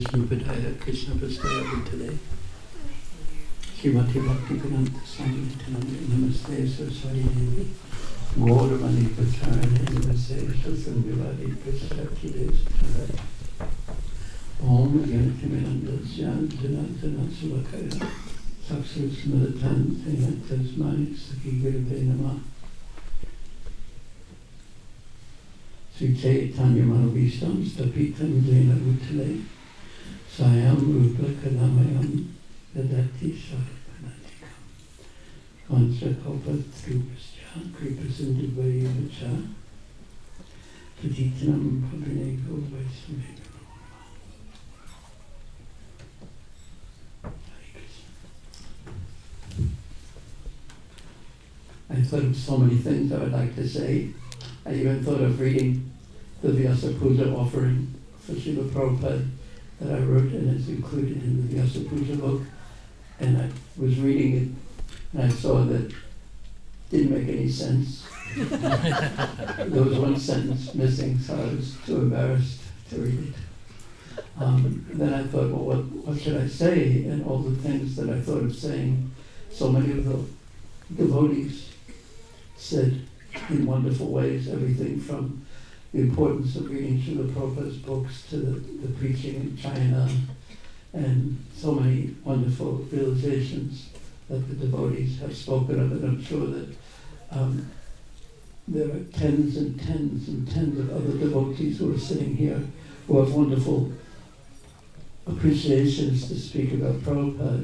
Vishnupadaya Krishna Prasthaya Bhutale Srimati Bhaktivedanta Swami Nityananda Namaste Saraswati Devi Gauravani Pacharane Namaste Sasandivadi Prasthati Devi Om Yanatimiranda Syan Janatana Suvakaya Saksu Smilatan Tasmani Saki Gurave Namah Sri Chaitanya Manovistam Stapitam Jena Bhutale Sayam Rupa Kadamayam Dadati Sarvanatikam Kancha Kopa Trupascha Kripa Sindhu Vacha Patitanam Pavineko Vaisnaveka I thought of so many things I would like to say. I even thought of reading the Vyasa Puja offering for Srila Prabhupada that I wrote and is included in the Vyasa Puja book. And I was reading it and I saw that it didn't make any sense. There was one sentence missing, so I was too embarrassed to read it. Then I thought, well, what should I say? And all the things that I thought of saying, so many of the devotees said in wonderful ways, everything from the importance of reading Srila Prabhupada's books to the preaching in China, and so many wonderful realizations that the devotees have spoken of. And I'm sure that there are tens and tens and tens of other devotees who are sitting here who have wonderful appreciations to speak about Prabhupada,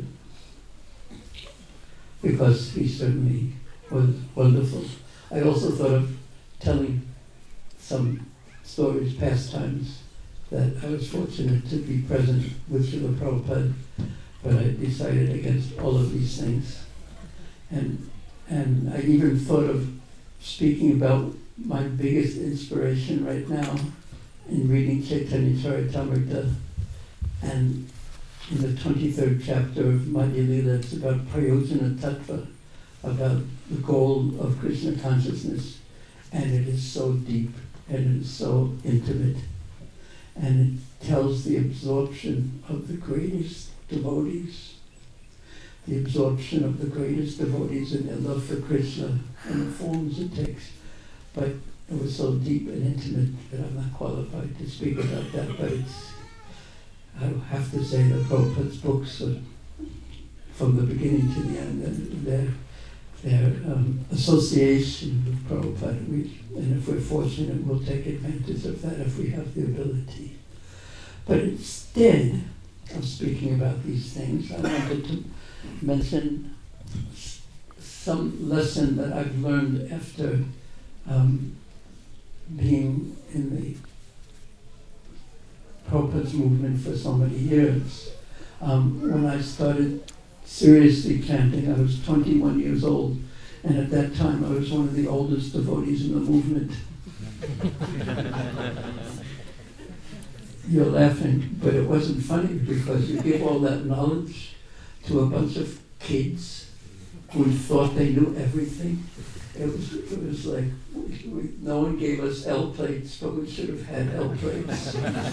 because he certainly was wonderful. I also thought of telling some stories, pastimes, that I was fortunate to be present with Srila Prabhupada, but I decided against all of these things. And I even thought of speaking about my biggest inspiration right now in reading Chaitanya Charitamrita, and in the 23rd chapter of Madhya Lila, it's about Prayojana Tattva, about the goal of Krishna consciousness, and it is so deep and it is so intimate, and it tells the absorption of the greatest devotees, the absorption of the greatest devotees in their love for Krishna and the forms it takes. But it was so deep and intimate that I'm not qualified to speak about that, but I have to say that Prabhupada's books are, from the beginning to the end, and their association with Prabhupada, and if we're fortunate, we'll take advantage of that if we have the ability. But instead of speaking about these things, I wanted to mention some lesson that I've learned after being in the Prabhupada's movement for so many years. When I started seriously chanting, I was 21 years old, and at that time I was one of the oldest devotees in the movement. You're laughing, but it wasn't funny, because you give all that knowledge to a bunch of kids who thought they knew everything. It was like, no one gave us L plates, but we should have had L plates.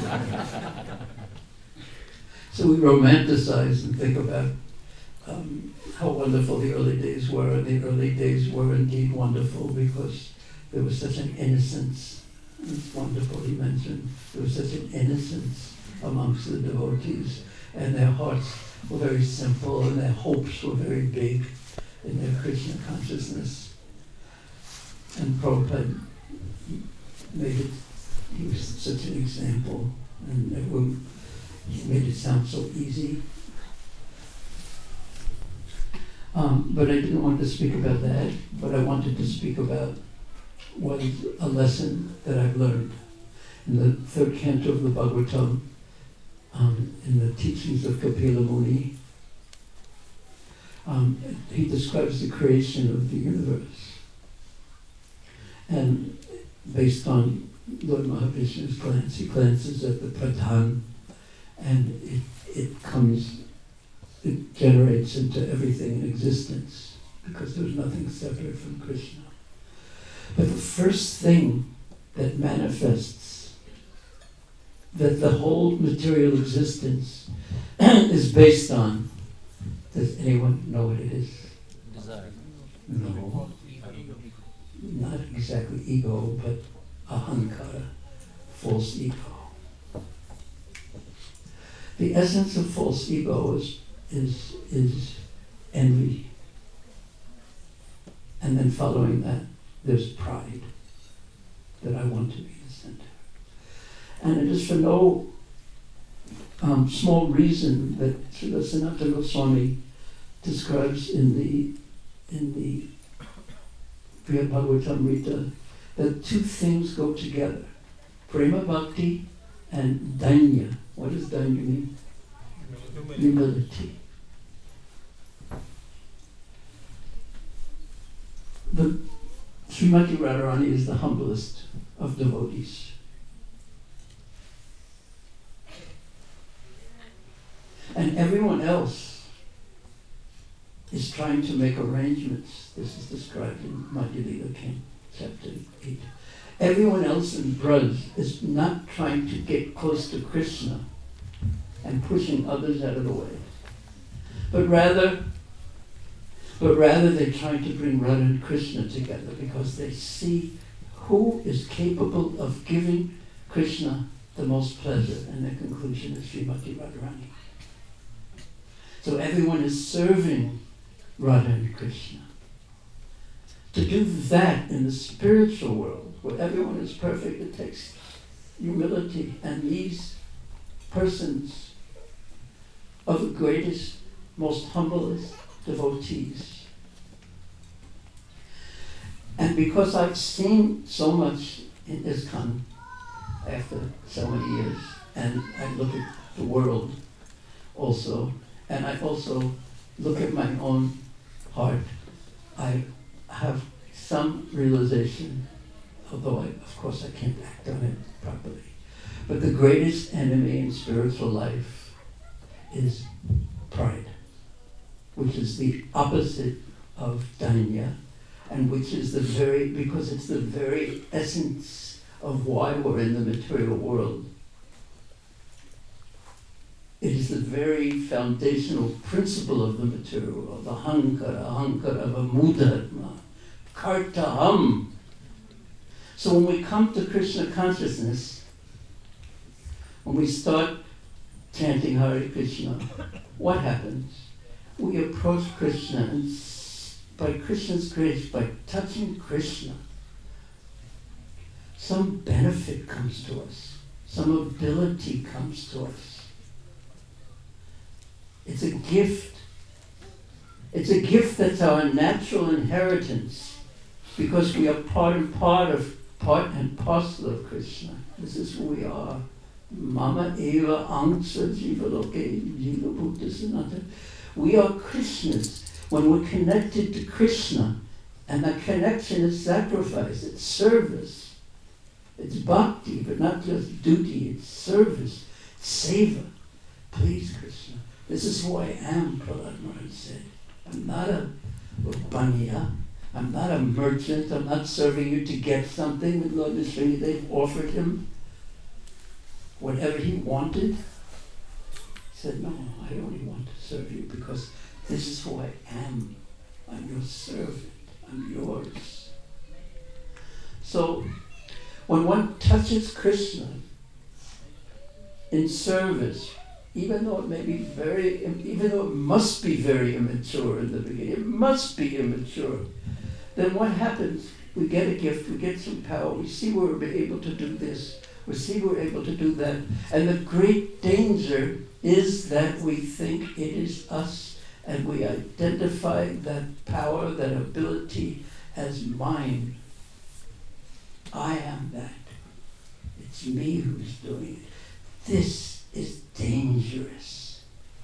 So we romanticize and think about how wonderful the early days were, and the early days were indeed wonderful because there was such an innocence. It's wonderful, he mentioned, there was such an innocence amongst the devotees, and their hearts were very simple, and their hopes were very big in their Krishna consciousness. And Prabhupada made it, he was such an example, and he made it sound so easy. But I didn't want to speak about that. What I wanted to speak about was a lesson that I've learned in the third canto of the Bhagavatam, in the teachings of Kapila Muni. He describes the creation of the universe, and based on Lord Mahavishnu's glance, he glances at the Pradhan, and it generates into everything in existence, because there's nothing separate from Krishna. But the first thing that manifests that the whole material existence is based on. Does anyone know what it is? Desire. No. Not exactly ego, but ahankara, false ego. The essence of false ego is envy. And then following that, there's pride, that I want to be the center. And it is for no small reason that Srila Sanatana Goswami describes in the Priya Bhagavatamrita that two things go together, prema bhakti and danya. What does danya mean? Humility. But Srimati Radharani is the humblest of devotees. And everyone else is trying to make arrangements. This is described in Madhya Lila King, chapter 8. Everyone else in Braj is not trying to get close to Krishna and pushing others out of the way. But rather they're trying to bring Radha and Krishna together because they see who is capable of giving Krishna the most pleasure, and their conclusion is Srimati Radharani. So everyone is serving Radha and Krishna. To do that in the spiritual world, where everyone is perfect, it takes humility, and these persons are the greatest, most humblest devotees. And because I've seen so much in ISKCON after so many years, and I look at the world also, and I also look at my own heart, I have some realization, although of course I can't act on it properly, but the greatest enemy in spiritual life is pride, which is the opposite of danya, and which is because it's the very essence of why we're in the material world. It is the very foundational principle of the material world, the ahankara, vamudharma, kartaham. So when we come to Krishna consciousness, when we start chanting Hare Krishna, what happens? We approach Krishna, and by Krishna's grace, by touching Krishna, some benefit comes to us, some ability comes to us. It's a gift. It's a gift that's our natural inheritance, because we are part and parcel of Krishna. This is who we are. Mama eva angsa jivaloke jiva bhuta sanata. We are Krishna's. When we're connected to Krishna, and that connection is sacrifice, it's service, it's bhakti, but not just duty, it's service, it's seva. Please, Krishna. This is who I am, Prahlad Maharaj said. I'm not a baniya. I'm not a merchant. I'm not serving you to get something. With Lord Srinivas offered him whatever he wanted. He said, no, I only want to serve you because this is who I am. I'm your servant. I'm yours. So, when one touches Krishna in service, even though it must be very immature in the beginning, it must be immature, then what happens? We get a gift, we get some power, we see we're able to do this, we see we're able to do that, and the great danger is that we think it is us, and we identify that power, that ability as mine. I am that. It's me who's doing it. This is dangerous.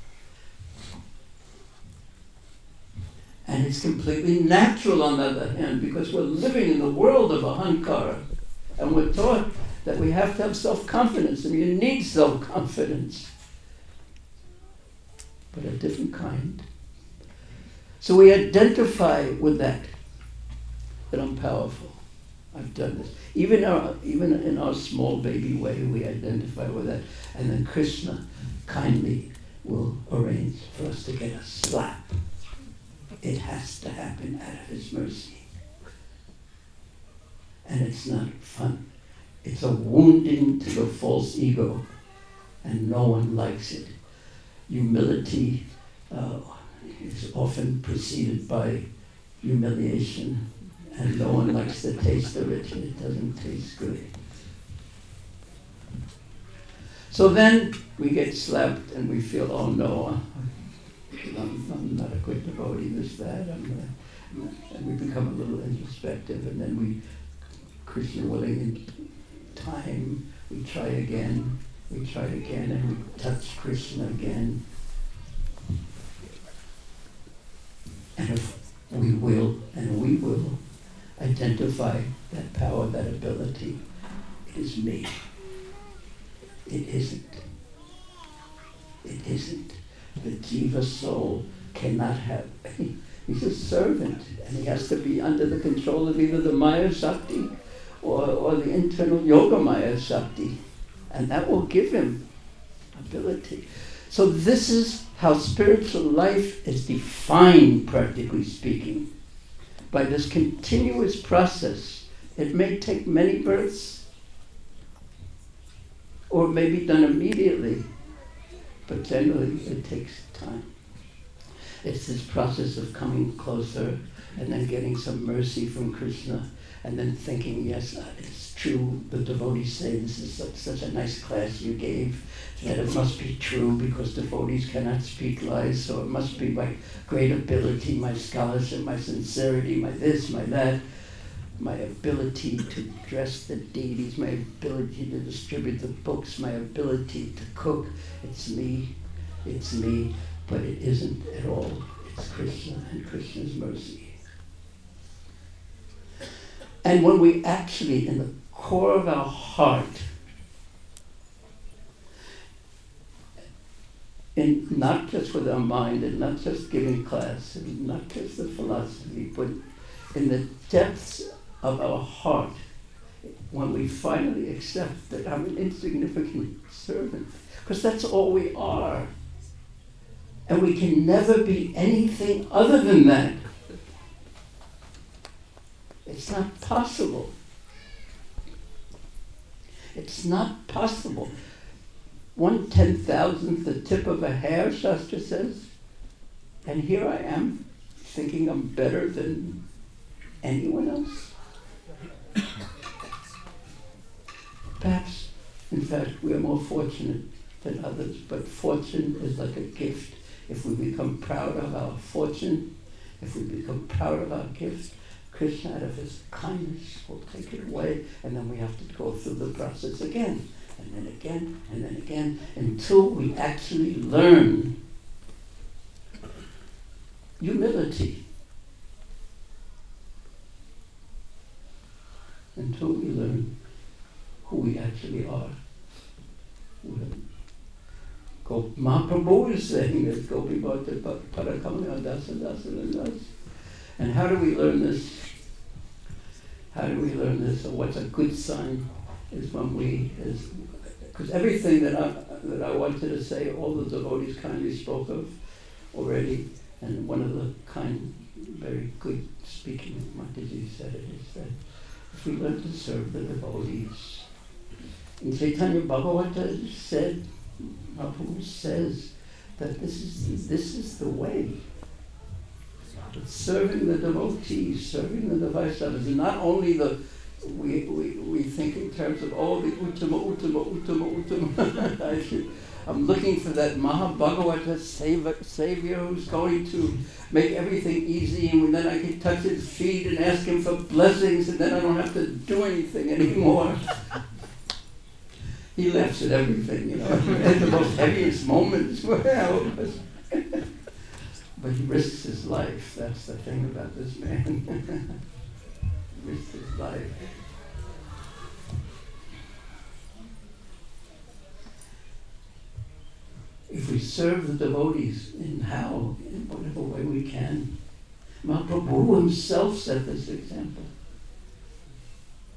And it's completely natural on the other hand, because we're living in the world of ahankara, and we're taught that we have to have self-confidence, and you need self-confidence, but a different kind. So we identify with that I'm powerful. I've done this. Even in our small baby way, we identify with that. And then Krishna kindly will arrange for us to get a slap. It has to happen out of his mercy. And it's not fun. It's a wounding to the false ego, and no one likes it. Humility is often preceded by humiliation, and no one likes the taste of it. It doesn't taste good. So then we get slapped and we feel, oh no, I'm not a good devotee, this, that, and we become a little introspective, and then Krishna willing, in time, we try again, and we touch Krishna again. And if we will identify that power, that ability, it is me. It isn't. It isn't. The jiva soul cannot have, he's a servant, and he has to be under the control of either the Maya Shakti or the internal Yoga Maya Shakti, and that will give him ability. So this is how spiritual life is defined, practically speaking, by this continuous process. It may take many births, or it may be done immediately, but generally it takes time. It's this process of coming closer and then getting some mercy from Krishna, and then thinking, yes, it's true, the devotees say this is such a nice class you gave, that it must be true because devotees cannot speak lies, so it must be my great ability, my scholarship, my sincerity, my this, my that, my ability to dress the deities, my ability to distribute the books, my ability to cook. It's me, but it isn't at all. It's Krishna and Krishna's mercy. And when we actually, in the core of our heart, and not just with our mind, and not just giving class, and not just the philosophy, but in the depths of our heart, when we finally accept that I'm an insignificant servant, because that's all we are, and we can never be anything other than that. It's not possible. It's not possible. 1/10,000th the tip of a hair, Shastra says, and here I am thinking I'm better than anyone else. Perhaps, in fact, we are more fortunate than others, but fortune is like a gift. If we become proud of our fortune, if we become proud of our gift, Krishna, out of his kindness, will take it away, and then we have to go through the process again, and then again, and then again, until we actually learn humility. Until we learn who we actually are. Mahaprabhu is saying that Gopi Bhatta Parakamya Dasa Dasa Dasa. And how do we learn this? Or what's a good sign is when because everything that I wanted to say, all the devotees kindly spoke of already, and one of the very good speaking Mataji said it is that if we learn to serve the devotees, in Chaitanya Bhagavata said, Mahaprabhu says that this is the way. Serving the devotees, serving the Vaishnavas, and not only we think in terms of the Uttama. I'm looking for that Mahabhagavata Savior who's going to make everything easy, and then I can touch his feet and ask him for blessings, and then I don't have to do anything anymore. He laughs at everything, at the most heaviest moments. But he risks his life. That's the thing about this man. He risks his life. If we serve the devotees in whatever way we can. Mahaprabhu himself set this example.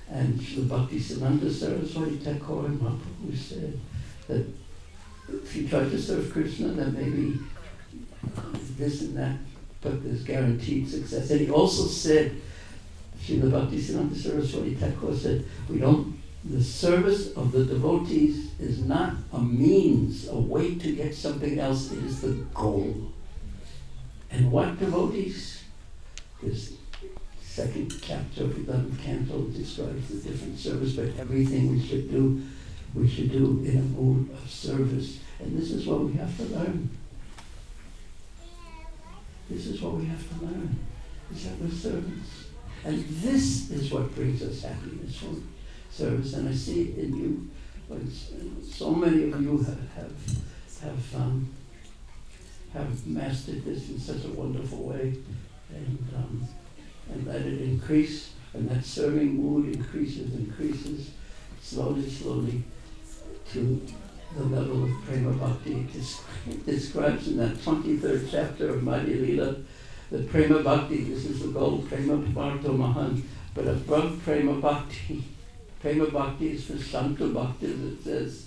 And Srila Bhaktisiddhanta Saraswati Thakur Mahaprabhu said that if you try to serve Krishna, then maybe this and that, but there's guaranteed success. And he also said, Srila Bhaktisiddhanta Saraswati Thakur said, the service of the devotees is not a means, a way to get something else, it is the goal. And what devotees? This second chapter of 11th canto describes the different service, but everything we should do in a mood of service. And this is what we have to learn. This is what we have to learn, is that we're servants. And this is what brings us happiness from service. And I see it in you, so many of you have mastered this in such a wonderful way, and let it increase, and that serving mood increases, slowly, to the level of prema bhakti. It describes in that 23rd chapter of Madhya Lila that prema bhakti, this is the goal, prema bharto mahan, but above prema bhakti is for Santa Bhakti, as it says.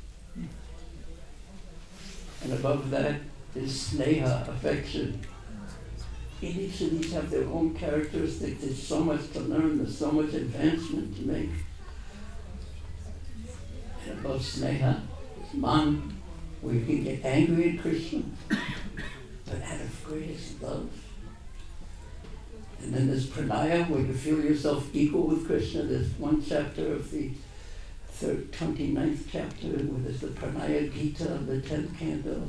And above that is sneha, affection. And each of these have their own characteristics. There's so much to learn, there's so much advancement to make. And above sneha is man, where you can get angry at Krishna, but out of greatest love. And then there's pranaya, where you feel yourself equal with Krishna. There's one chapter of the 29th chapter, where there's the Pranaya Gita of the 10th canto,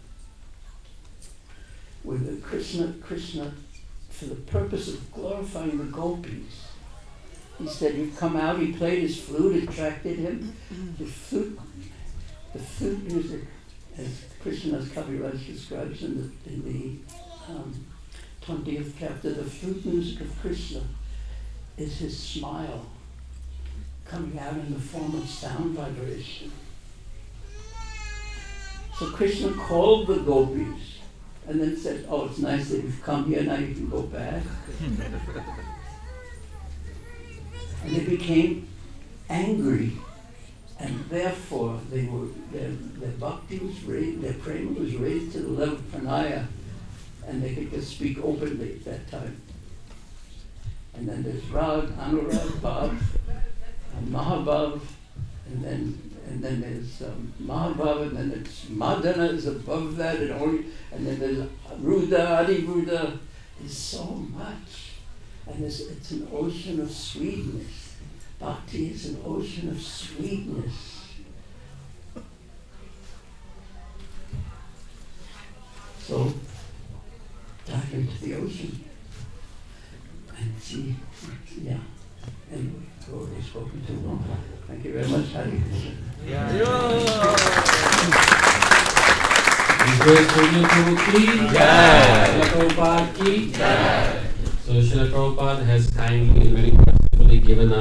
where the Krishna, for the purpose of glorifying the gopis, he said he'd come out, he played his flute, attracted him. The flute music, as Krishna's Kaviraj describes in the 20th chapter, the flute music of Krishna is his smile coming out in the form of sound vibration. So Krishna called the gopis and then said, oh, it's nice that you've come here, now you can go back. And they became angry, and therefore their bhakti was raised, their prema was raised to the level of pranaya, and they could just speak openly at that time. And then there's Rag, Anurag, Bhav, Mahabhav, and then there's Mahabhav, and then it's Madana is above that, and then there's Ruda, Adi Ruda. There's so much, and it's an ocean of sweetness. Bhakti is an ocean of sweetness. So dive into the ocean and see, yeah. Anyway, I've already spoken too long. Thank you very much, Hare Krishna. So Srila Prabhupada has kindly, very mercifully given us